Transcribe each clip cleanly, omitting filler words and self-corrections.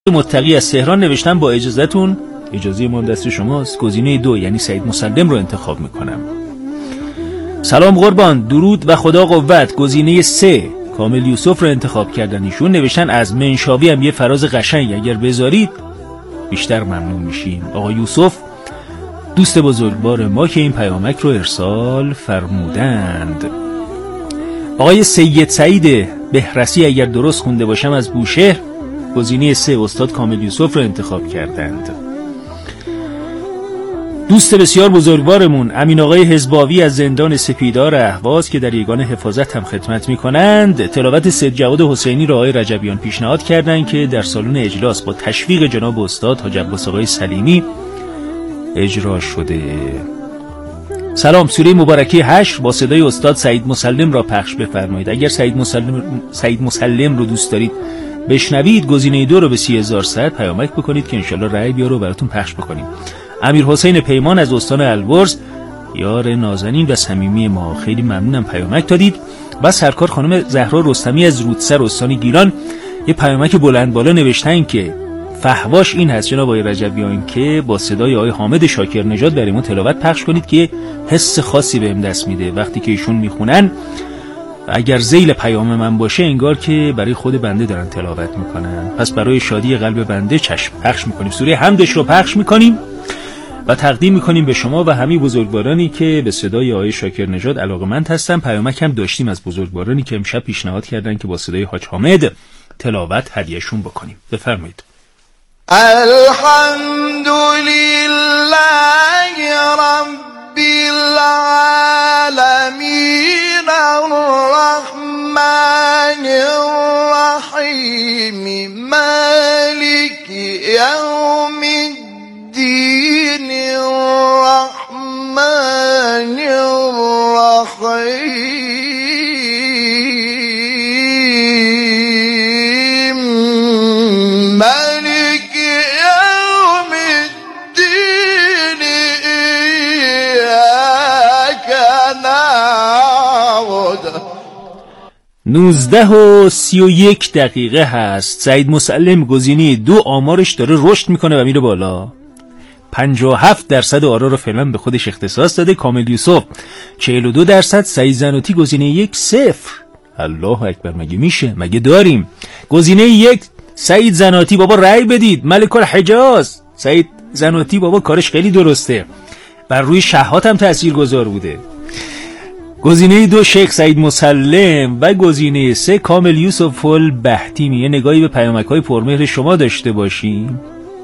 متقی از تهران نوشتن با اجازهتون، اجازه ما دست شماست، گزینه 2 یعنی سعید مسلم رو انتخاب میکنم. سلام قربان، درود و خدا قوت. گزینه 3 کامل یوسف رو انتخاب کردن. ایشون نوشتن از منشاوی هم یه فراز قشنگ اگر بذارید بیشتر ممنون میشیم. آقا یوسف دوست بزرگوار ما که این پیامک رو ارسال فرمودند. آقای سید سعید بهرسی اگر درست خونده باشم از بوشهر گزینه 3 استاد کامل یوسف رو انتخاب کردند. دوست بسیار بزرگوارمون امین آقای حزباوی از زندان سپیدار اهواز که در یگان حفاظت هم خدمت میکنند تلاوت سید جواد حسینی را آقای رجبیان پیشنهاد کردند که در سالن اجلاس با تشویق جناب استاد حاج عباس آقای سلیمی اجرا شده. سلام، سوره مبارکه حشر با صدای استاد سعید مسلم را پخش بفرمایید. اگر سعید مسلم رو دوست دارید بشنوید گزینه 2 رو به 30100 پیامک بکنید که انشالله رأی بیاره و براتون پخش بکنیم. امیر حسین پیمان از استان البرز یار نازنین و صمیمی ما، خیلی ممنونم پیامک دادید. و سرکار خانم زهرا رستمی از رودسر استان گیلان یه پیامک بلند بالا نوشتن که فحواش این هست جناب آقای رجبیان که با صدای آقای حامد شاکر نژاد برامون تلاوت پخش کنید که حس خاصی بهم دست میده وقتی که ایشون میخونن. اگر ذیل پیام من باشه انگار که برای خود بنده دارن تلاوت میکنن. پس برای شادی قلب بنده چشم پخش میکنیم، سوره حمدش رو پخش میکنیم و تقدیم میکنیم به شما و همه بزرگوارانی که به صدای آقای شاکر نژاد علاقه‌مند هستن. پیامک هم داشتیم از بزرگوارانی که امشب پیشنهاد کردن که با صدای حاج حامد تلاوت هدیهشون بکنیم. بفرمایید. الحمدلله رب العالمین الرحمن الرحیم مالک یوم الدین الرحمن الرحیم مالک یوم الدین ایاک نعبد. 19:31 هست. سعید مسلم گزینه 2 آمارش داره رشد میکنه و میره بالا. 57% آرا رو فعلا به خودش اختصاص داده. کامل یوسف 42%. سعید زنوتی گزینه 1 0. الله اکبر، مگه میشه؟ مگه داریم؟ گزینه 1 سعید زناتی. بابا رأی بدید، ملک الحجاز. سعید زناتی بابا کارش خیلی درسته، بر روی شهات هم تاثیرگذار بوده. گزینه 2 شیخ سعید مسلم و گزینه 3 کامل یوسف البهتیمی. یه نگاهی به پیامک‌های پرمهر شما داشته باشیم.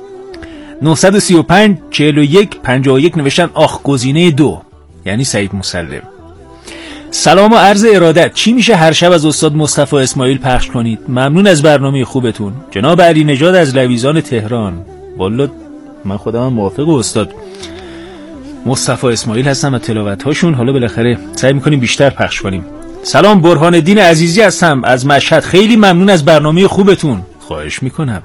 935 41 51 نوشتن آخ گزینه 2 یعنی سعید مسلم. سلام و عرض ارادت، چی میشه هر شب از استاد مصطفی اسماعیل پخش کنید؟ ممنون از برنامه خوبتون. جناب علی نژاد از لویزان تهران. والله من خودم موافق استاد مصطفی اسماعیل هستم و تلاوت هاشون، حالا بالاخره سعی میکنیم بیشتر پخش کنیم. سلام، برهان الدین عزیزی هستم از مشهد. خیلی ممنون از برنامه خوبتون، خواهش میکنم.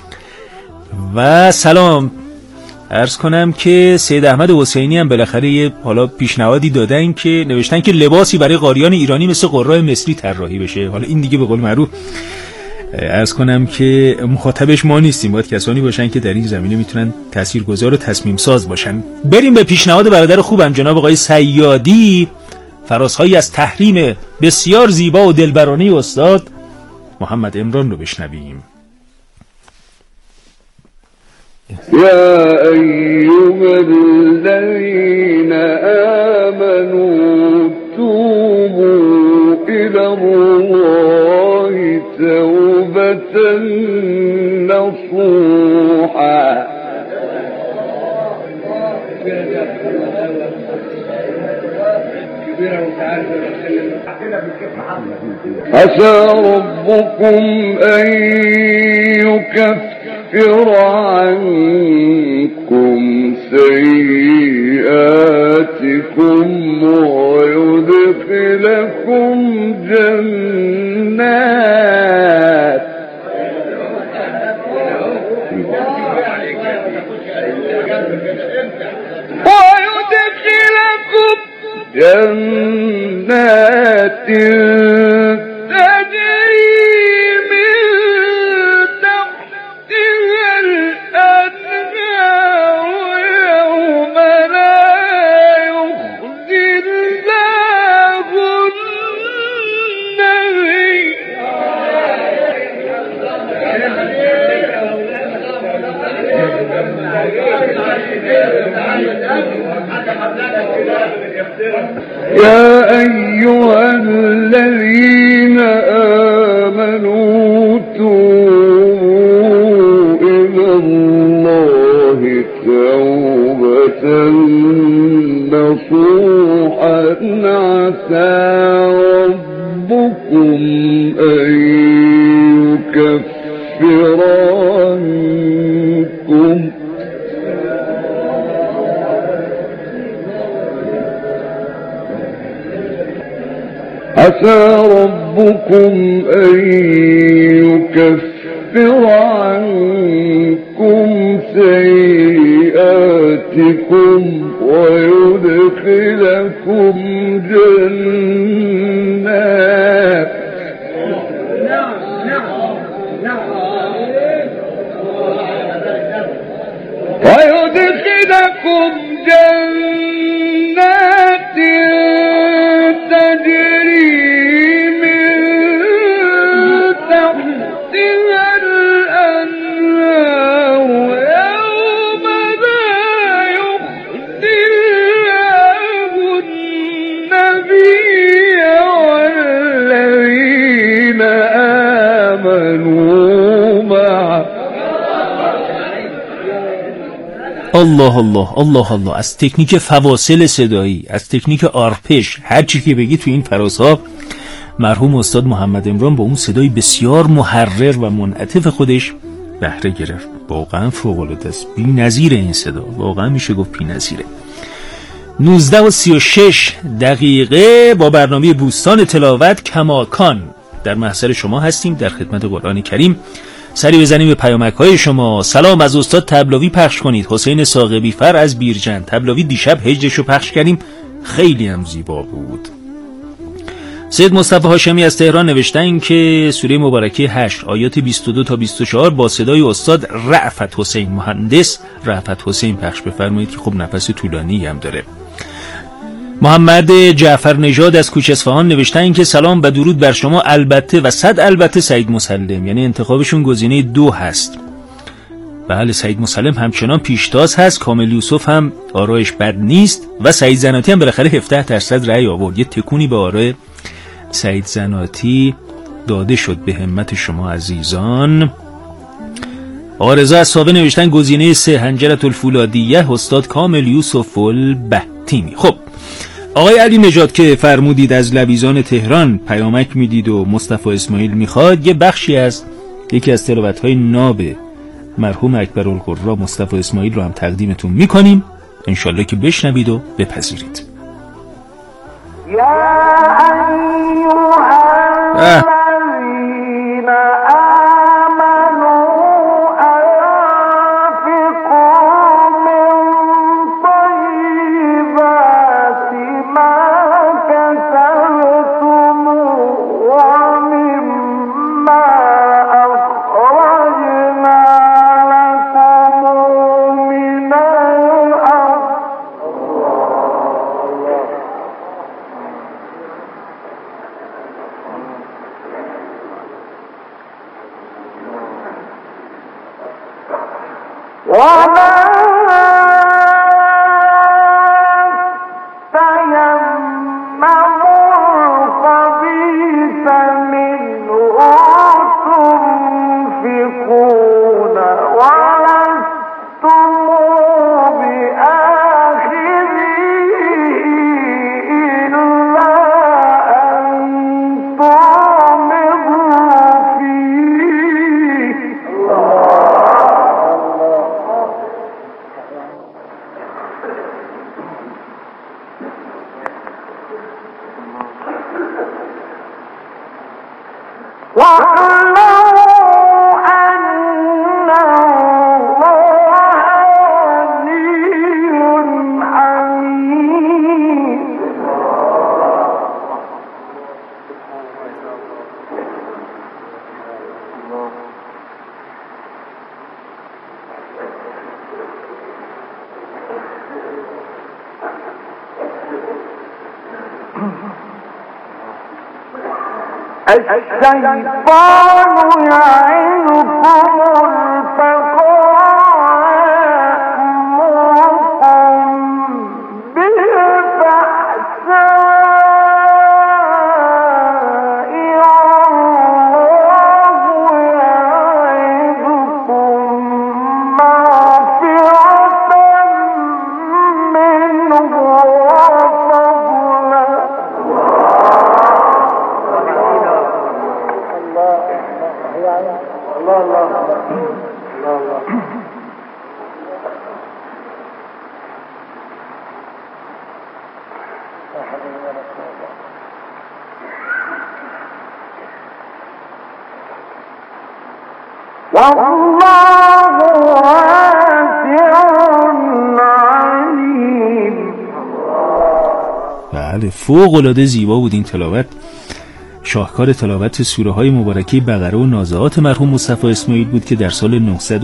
و سلام عرض کنم که سید احمد حسینی هم بالاخره یه حالا پیشنهادی دادن که نوشتن که لباسی برای قاریان ایرانی مثل قرای مصری طراحی بشه. حالا این دیگه به قول معروف عرض کنم که مخاطبش ما نیستیم، باید کسانی باشن که در این زمینه میتونن تاثیرگذار و تصمیم ساز باشن. بریم به پیشنهاد برادر خوبم جناب آقای صیادی. فرازهایی از تحریم بسیار زیبا و دلبرانه استاد محمد عمران رو بشنویم. يا أيها الذين آمنوا توبوا إلى الله توبة نصوحا عسى ربكم أن يكفر عنكم سيئاتكم ويدخلكم جنات تجري من تحتها يا أيها الذين آمنوا توبوا إلى الله توبة نصوحا عسى ربكم أن يكفر عنكم عسى ربكم أن يكفر عنكم سيئاتكم ويدخلكم جنات تجري من تحتها الأنهار يوم لا يخزي الله النبي والذين آمنوا معه. الله الله الله الله. از تکنیک فواصل صدایی، از تکنیک آرپش، هر چی که بگی تو این فرازها مرحوم استاد محمد عمران با اون صدای بسیار محرر و منعطف خودش بهره گرفت. واقعا فوق العاده است، بی‌نظیر این صدا، واقعا میشه گفت بی‌نظیره. 19:36 با برنامه بوستان تلاوت کماکان در محضر شما هستیم، در خدمت قرآن کریم. سری بزنیم به پیامک‌های شما. سلام، از استاد تبلاوی پخش کنید. حسین ساقبی فر از بیرجند. تبلاوی دیشب هجرشو پخش کردیم، خیلی هم زیبا بود. سید مصطفی هاشمی از تهران نوشتن که سوره مبارکه حشر آیات 22 تا 24 با صدای استاد رأفت حسین، مهندس رأفت حسین پخش بفرمایید که خب نفس طولانی هم داره. محمد جعفر نژاد از کوچه اصفهان نوشتن که سلام و درود بر شما، البته و صد البته سعید مسلم، یعنی انتخابشون گزینه 2 هست. بله، سعید مسلم همچنان پیشتاز هست، کامل یوسف هم آرایش بد نیست و سعید زناتی هم بالاخره 17% رأی آورد. یه تکونی به آرای سعید زناتی داده شد به همت شما عزیزان. آقا رضا از صابه نوشتن گزینه 3 هنجرة الفولادیه، استاد کامل یوسف البهتیمی. خب آقای علی نژاد که فرمودید از لویزان تهران پیامک میدید و مصطفی اسماعیل میخواد، یه بخشی از یکی از تلاوت‌های ناب مرحوم اکبرالقرا مصطفی اسماعیل رو هم تقدیمتون میکنیم، انشالله که بشنوید و بپذیرید. الشيطان يعظكم الفقر بله فوق العاده زیبا بود این تلاوت. شاهکار تلاوت سوره های مبارکه بقره و نازعات مرحوم مصطفی اسماعیل بود که در سال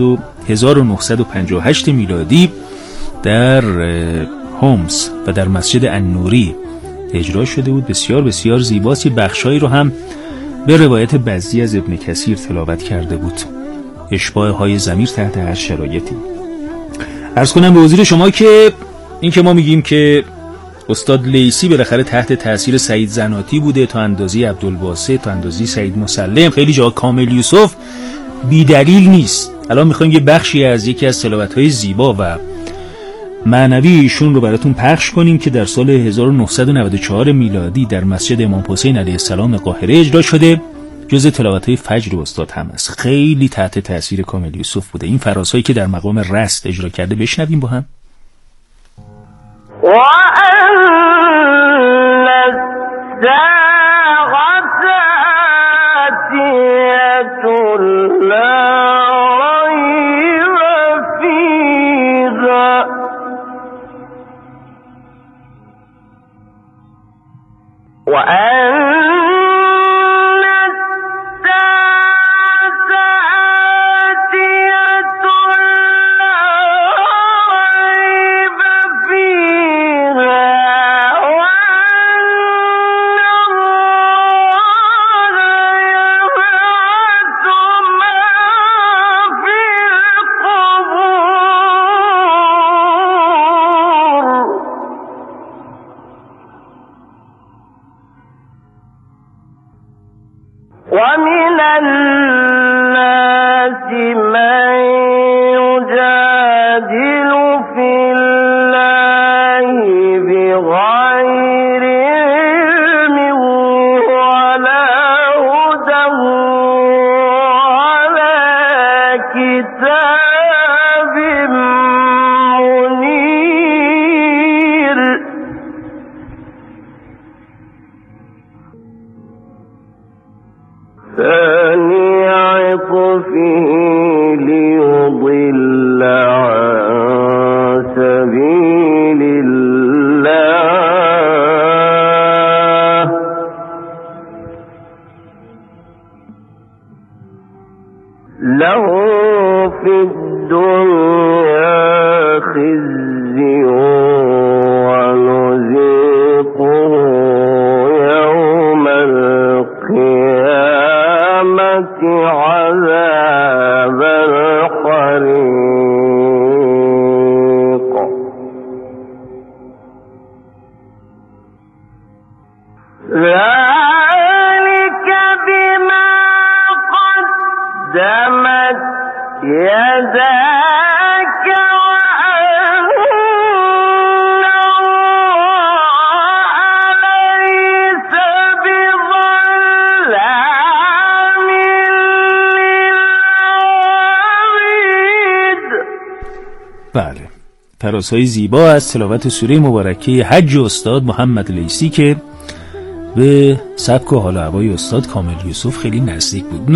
1958 میلادی در هومس و در مسجد النوری اجرا شده بود. بسیار بسیار زیباست. بخشایی رو هم به روایت بزی از ابن کثیر تلاوت کرده بود. اشباع های ضمیر تحت هر شرایطی. عرض کنم به حضور شما که این که ما میگیم که استاد لیثی بالاخره تحت تاثیر سعید زناتی بوده تا اندازی عبدالباسط، تا اندازی سعید مسلم، خیلی جا کامل یوسف، بی دلیل نیست. الان میخوایم یه بخشی از یکی از تلاوت‌های زیبا و معنوی ایشون رو براتون پخش کنیم که در سال 1994 میلادی در مسجد امام حسین علیه السلام قاهره اجرا شده. جزء تلاوت‌های فجر استاد هم است. خیلی تحت تاثیر کامل یوسف بوده. این فرازهایی که در مقام رست اجرا کرده بشنویم با هم. بله فرازهای زیبا از تلاوت سوره مبارکه حج استاد محمد لیثی که به سبک و حال و هوای استاد کامل یوسف خیلی نزدیک بود.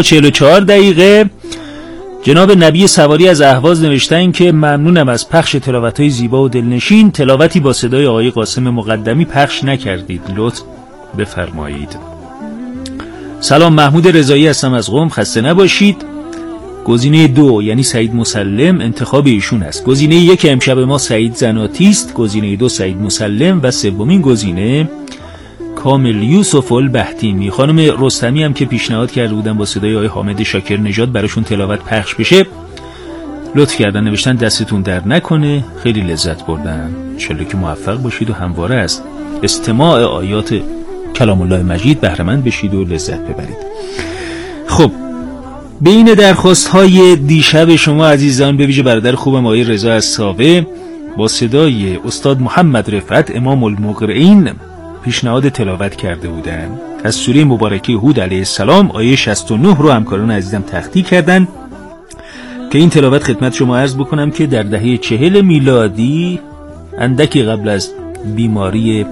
19:44 جناب نبی سواری از اهواز نوشتن که ممنونم از پخش تلاوت‌های زیبا و دلنشین. تلاوتی با صدای آقای قاسم مقدمی پخش نکردید، لطف بفرمایید. سلام، محمود رضایی هستم از قم، خسته نباشید. گزینه 2 یعنی سعید مسلم انتخاب ایشون است. گزینه 1 امشب ما سعید زناتی است. گزینه 2 سعید مسلم و سومین گزینه کامل یوسف البهتیمی. خانم رستمی هم که پیشنهاد کرده بودن با صدای آقای حامد شاکر نژاد براشون تلاوت پخش بشه، لطف کردن نوشتن دستتون در نکنه، خیلی لذت بردن. انشالله که موفق باشید و همواره از استماع آیات کلام الله مجید بهره مند بشید و لذت ببرید. خب بین درخواست های دیشب شما عزیزان، به ویژه برادر خوبم آقای رضا الصاوه با صدای استاد محمد رفعت امام المقرئین پیشنهاد تلاوت کرده بودن از سوره مبارکه هود علیه السلام آیه 69 رو همکاران عزیزم تحقیق کردن که این تلاوت خدمت شما عرض بکنم که در دهه 40 میلادی اندکی قبل از بیماری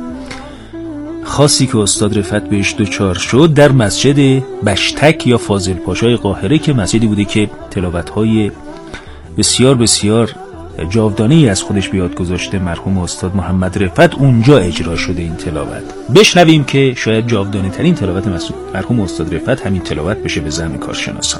خاصی که استاد رفعت بهش دچار شد در مسجد بشتک یا فاضل پاشای قاهره که مسجدی بوده که تلاوت‌های بسیار بسیار جاودانه‌ای از خودش به یاد گذاشته مرحوم استاد محمد رفعت، اونجا اجرا شده این تلاوت. بشنویم که شاید جاودانه ترین تلاوت مرحوم استاد رفعت همین تلاوت بشه به زعم کارشناسان.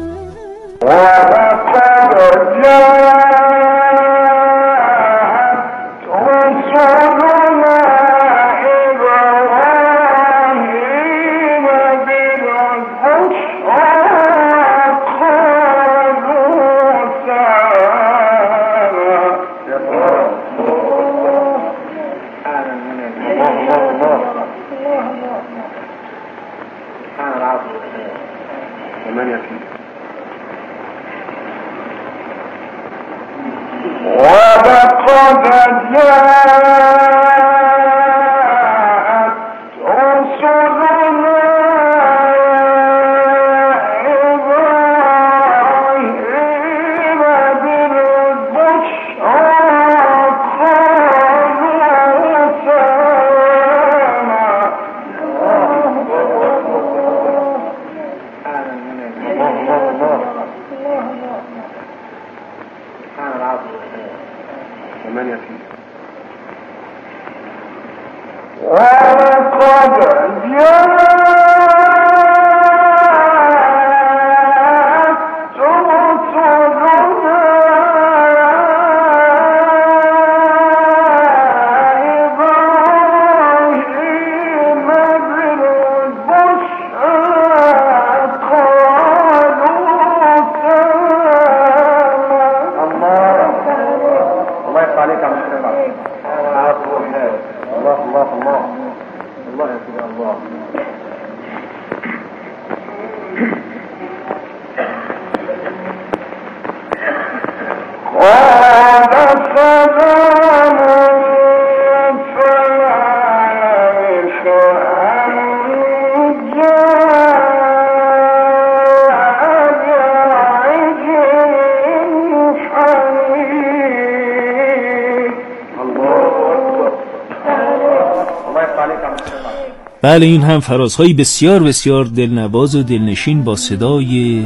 بله، این هم فرازهای بسیار بسیار دلنواز و دلنشین با صدای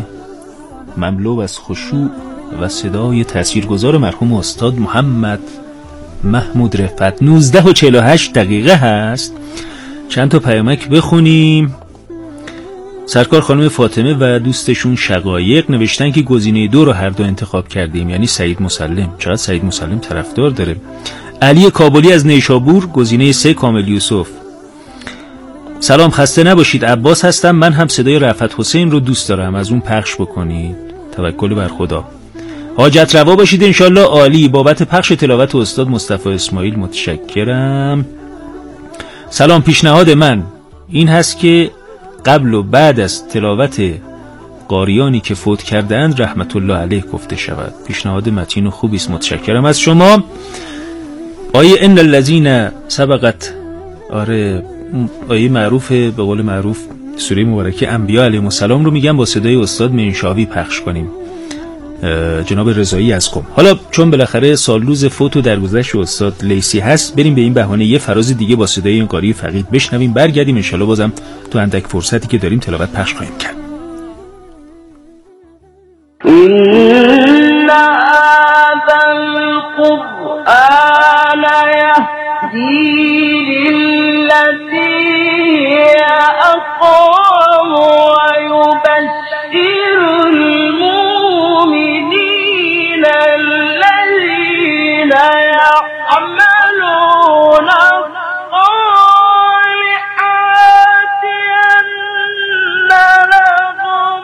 مملو از خشوع و صدای تاثیرگذار مرحوم استاد محمد محمود رفعت. 19:48 هست. چند تا پیامک بخونیم. سرکار خانم فاطمه و دوستشون شقایق نوشتن که گزینه 2 رو هر دو انتخاب کردیم، یعنی سعید مسلم. چقدر سعید مسلم طرفدار داره. علی کابلی از نیشابور گزینه 3 کامل یوسف. سلام، خسته نباشید، عباس هستم. من هم صدای رفعت حسین رو دوست دارم، از اون پخش بکنید، توکل بر خدا. حاجت روا باشید انشالله. عالی، بابت پخش تلاوت استاد مصطفی اسماعیل متشکرم. سلام، پیشنهاد من این هست که قبل و بعد از تلاوت قاریانی که فوت کردند رحمت الله علیه گفته شود. پیشنهاد متین و خوبی است، متشکرم از شما. آیه ان الذین سبقت، آره آیه معروفه، به قول معروف سوره مبارکه انبیاء علیهم السلام رو میگم با صدای استاد منشاوی پخش کنیم، جناب رضایی از قم. حالا چون بالاخره سال روز فوت و درگذشت استاد لیسی هست، بریم به این بهانه یه فراز دیگه با صدای این قاری فقید بشنویم، برگردیم انشالله بازم تو اندک فرصتی که داریم تلاوت پخش خواهیم کرد. إن هذا القرآن يهدي للتي هي أقوم ويبشر المؤمنين الذين يعملون الصالحات أن لهم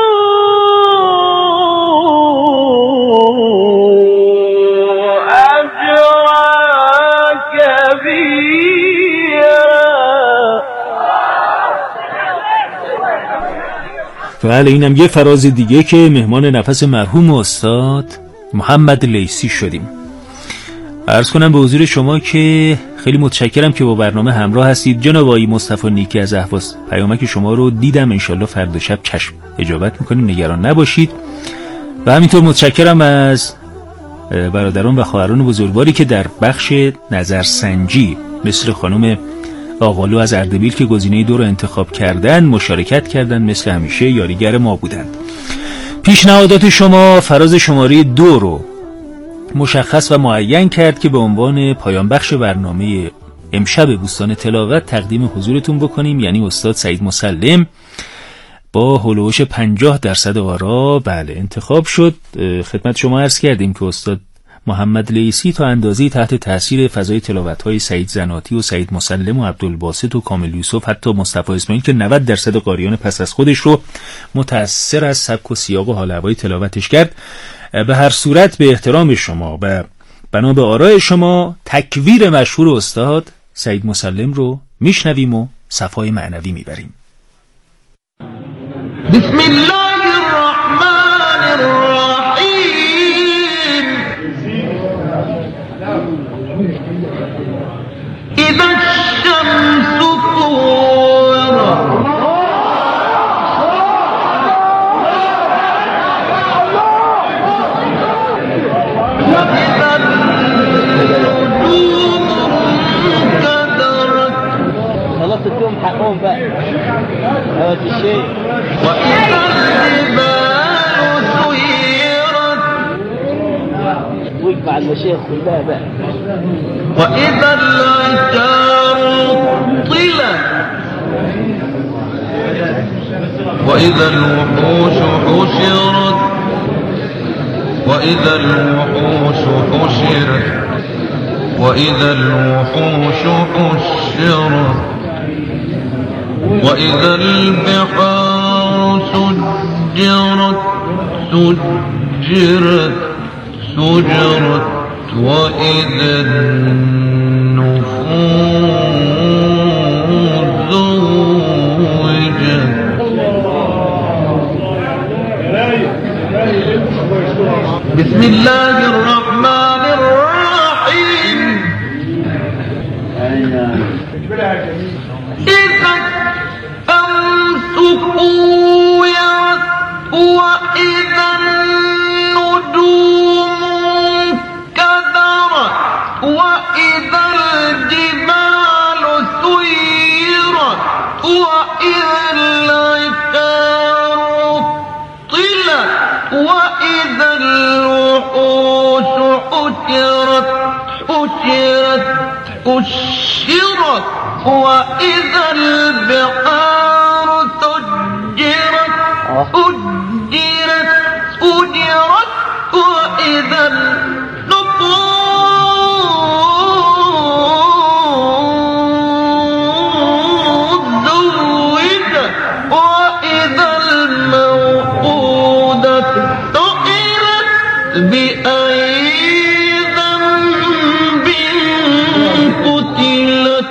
بله، اینم یه فراز دیگه که مهمان نفس مرحوم استاد محمد لیسی شدیم. عرض کنم به حضور شما که خیلی متشکرم که با برنامه همراه هستید. جناب آقای مصطفی نیکی از اهواز پیامک شما رو دیدم، انشالله فردا شب چشم اجابت میکنیم، نگران نباشید. و همینطور متشکرم از برادران و خواهران بزرگواری که در بخش نظرسنجی مثل خانم آقالو از اردبیل که گزینه 2 رو انتخاب کردن مشارکت کردن، مثل همیشه یاریگر ما بودند. پیشنهادات شما فراز شماره 2 رو مشخص و معین کرد که به عنوان پایان بخش برنامه امشب بوستان تلاوت تقدیم حضورتون بکنیم، یعنی استاد سعید مسلم با هولوش 50% آرا بله انتخاب شد. خدمت شما عرض کردیم که استاد محمد لیثی تا اندازه‌ای تحت تاثیر فضای تلاوت‌های سعید زناتی و سعید مسلم و عبدالباسط و کامل یوسف، حتی مصطفی اسماعیل که 90% قاریان پس از خودش رو متأثر از سبک و سیاق و حال هوای تلاوتش کرد. به هر صورت به احترام شما و بنا به آراء شما تکویر مشهور استاد سعید مسلم رو میشنویم و صفای معنوی میبریم. بسم الله الرحمن الرحیم. اذا الشمس كورت وإذا النجوم انكدرت خلاص ادوهم حقهم بقى هذا الشيء وإذا الجبال سيرت ويجمع المشايخ كلها بقى وإذا العشار طلت وإذا الوحوش حشرت وإذا الوحوش حشرت وإذا الوحوش حشرت وإذا البحار سجرت سجرت سجرت وإذا النفوس زوجت. بسم الله الرحمن الرحيم. إذا الشمس كورت وإذا النجوم انكدرت وإذا الجبال سيرت وإذا العشار طلت وإذا الوحوش حشرت حشرت حشرت وإذا البحار سجرت سجرت سجرت وإذا النفوس زوجت وإذا الموءودة سئلت بأي ذنب قتلت.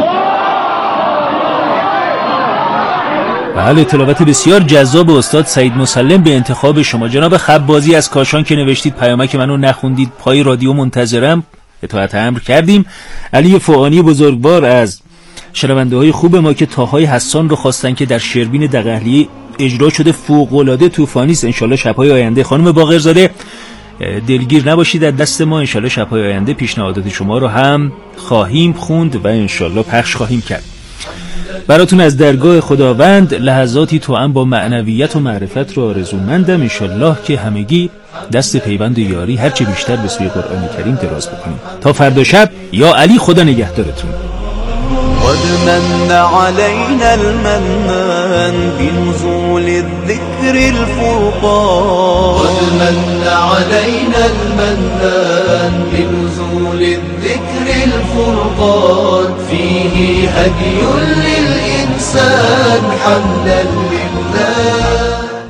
بله، تلاوت بسیار جذاب استاد سعید مسلم به انتخاب شما. جناب خبازی از کاشان که نوشتید پیامک منو نخوندید، پای رادیو منتظرم، اطاعت امر کردیم. علی فوقانی بزرگوار از شنونده های خوب ما که تاهای حسان رو خواستن که در شربین دقهلی اجرا شده فوق‌العاده طوفانی است. انشالله شب‌های آینده خانم باقرزاده دلگیر نباشید از دست ما، انشالله شب‌های آینده پیشنهادات شما رو هم خواهیم خوند و انشالله پخش خواهیم کرد. براتون از درگاه خداوند لحظاتی توأم با معنویت و معرفت رو آرزومندم. انشالله که همگی دست پیوند و یاری هرچه بیشتر به سوی قرآن کریم دراز بکنیم. تا فردا شب، یا علی خدا نگهدارتون. قد من علينا المنان بنزول الذكر الفرقان قد من علينا المنان بنزول الذكر الفرقان فيه هدي للإنسان حمدا لله.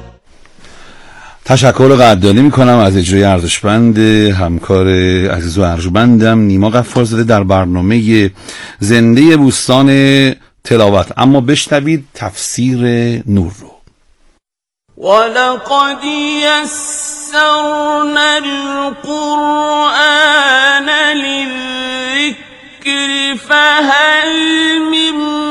تشکر قدردانی میکنم از اجرای ارزشمند همکار عزیز و ارجمندم نیما غفارزاده در برنامه زنده بوستان تلاوت. اما بشنوید تفسیر نور رو. ولقد يسرنا القرآن للذكر فهل من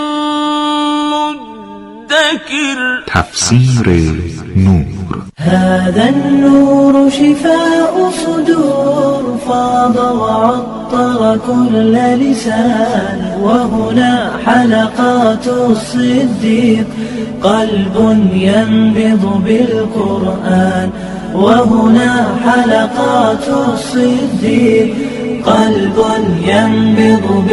مدكر. تفسیر نور. هذا النور شفاء صدور فاض وعطر كل لسان وهنا حلقات الصديق قلب ينبض بالقرآن وهنا حلقات الصديق قلب ينبض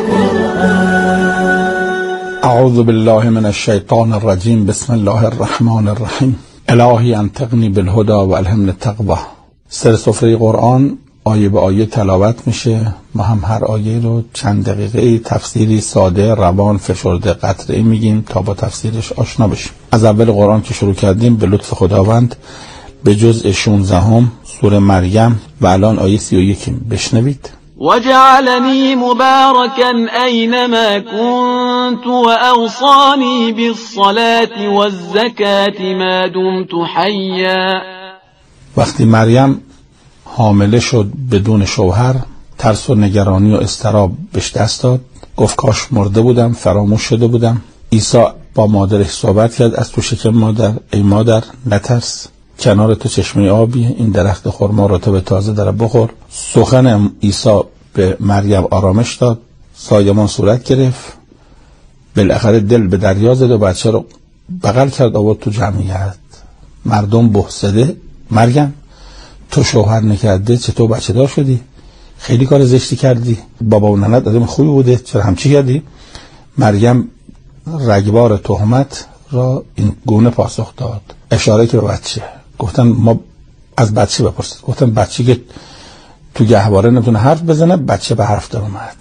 بالقرآن. اعوذ بالله من الشیطان الرجیم. بسم الله الرحمن الرحیم. الهی انطقنی بالهدى و الهمنی التقوی. سر سفره قرآن آیه به آیه تلاوت میشه. ما هم هر آیه رو چند دقیقه تفسیری ساده، روان، فشرده، قطعی میگیم تا با تفسیرش آشنا بشیم. از اول قرآن که شروع کردیم به لطف خداوند به جزء 16 سوره مریم و الان آیه 31 بشنوید. وجعلني مباركا أينما كنت وأوصاني بالصلاة والزكاة ما دمت حيا. وقتی مریم حامله شد بدون شوهر، ترس و نگرانی و اضطراب بهش دست داد. گفت کاش مرده بودم، فراموش شده بودم. عیسی با مادرش صحبت کرد. از تو شکم مادر، ای مادر نترس، کنار تو چشمه آبی، این درخت خرما رطب تازه داره، بخور. سخن عیسی به مریم آرامش داد. سایمان صورت گرفت. بالاخره دل به دریا زد و بچه رو بغل کرد آورد تو جمعیت. مردم بحثده مریم تو شوهر نکرده چطور بچه دار شدی؟ خیلی کار زشتی کردی. بابا و ننت آدم خوبی بوده، چرا همچی کردی؟ مریم رگبار تهمت را این گونه پاسخ داد. اشاره که به بچه. گفتن ما از بچه بپرسید. گفتن بچه که تو گهواره نمیتونه حرف بزنه، بچه به حرف در اومد.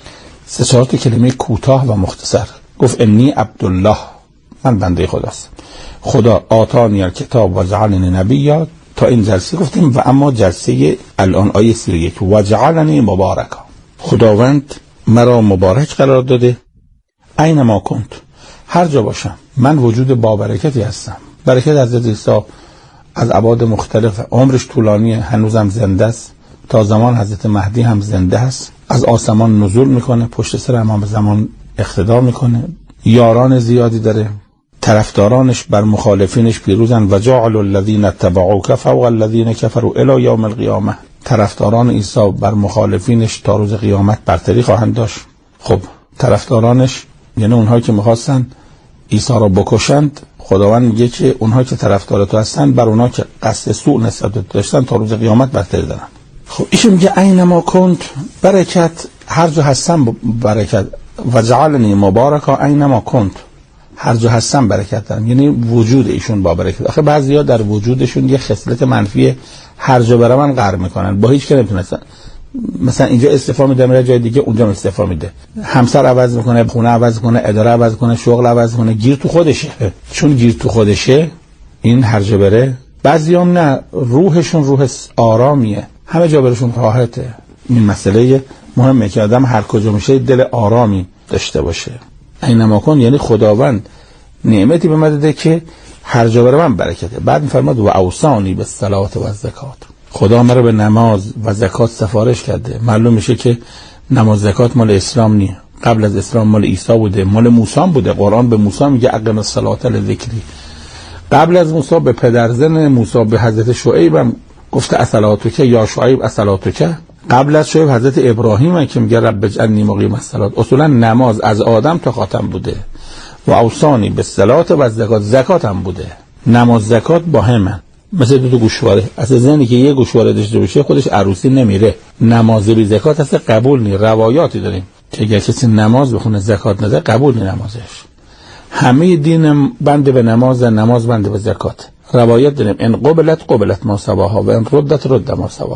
3-4 کلمه کوتاه و مختصر. گفت انی عبدالله، من بنده خداست. خدا آتانی الکتاب و جعلنی نبیا. تا این جلسه گفتیم و اما جلسه الان آیه 31 و جعلنی مبارکا، خداوند مرا مبارک قرار داده. اینما کنت، هر جا باشم من وجود با برکتی هستم. برکت حضرت عیسی از ابعاد مختلف، عمرش طولانیه، هنوزم زنده است، تا زمان حضرت مهدی هم زنده است. از آسمان نزول میکنه، پشت سر امام زمان اقتدا میکنه، یاران زیادی داره، طرفدارانش بر مخالفینش پیروزن. و جعل الذین اتبعوک فوق الذین کفروا الی یوم القیامه. طرفداران عیسی بر مخالفینش تا روز قیامت برتری خواهند داشت. خب طرفدارانش یعنی اونهایی که میخواستن عیسی را بکشند، خداوند میگه که اونهایی که طرفدار تو هستن بر اونها که قصد سوء نسبت داشتن تا روز قیامت برتری دارن. خب ایشون میگه اینما کنت، برکت هر جا هستم برکت. و جعلنی مبارکا اینما کنت، هر جا هستم برکت دارم، یعنی وجود ایشون با برکت. آخه بعضیا در وجودشون یه خصلت منفی، هر جا برن من غر میکنن، با هیچ کی نمیتونن. مثلا اینجا استعفا میده، میره جای دیگه اونجا استعفا میده، همسر عوض میکنه، خونه عوض میکنه، اداره عوض میکنه، شغل عوض میکنه، گیر تو خودشه. چون گیر تو خودشه این هر جا بره. بعضیام نه، روحشون روح آرامیه، همه جا برشون راحته. این مسئله مهمه که آدم هر کجا میشه دل آرامی داشته باشه. اینما کن یعنی خداوند نعمتی به من داده که هر جا بره من برکته. بعد میفرماد و اوصانی بالصلاة و الزکات، خدا مرا به نماز و زکات سفارش کرده. معلوم میشه که نماز زکات مال اسلام نیه، قبل از اسلام مال عیسی بوده، مال موسی بوده. قرآن به موسی میگه اقم الصلاة لذکری. قبل از موسی به پدرزن موسی به حضرت شعیب هم گفته اصلاتک یا شعیب اصلاتک. قبل از شعیب حضرت ابراهیم که میگه رب اجعلنی مقیم الصلاة. اصولا نماز از آدم تا خاتم بوده. و اوصانی بالصلاة و الزکات، زکات هم بوده. نماز زکات با همن، مثل دو گوشواره. اصلا زنی که یه گوشواره داشته باشه خودش عروسی نمیره. نماز بی زکات اصلا قبول نی. روایاتی داریم که اگه کسی نماز بخونه زکات نده قبول نی نمازش. همه دین بنده به نماز، نماز بنده به زکات. روایت داریم ان قبلت ما سواها و ان ردت رد ما سواها.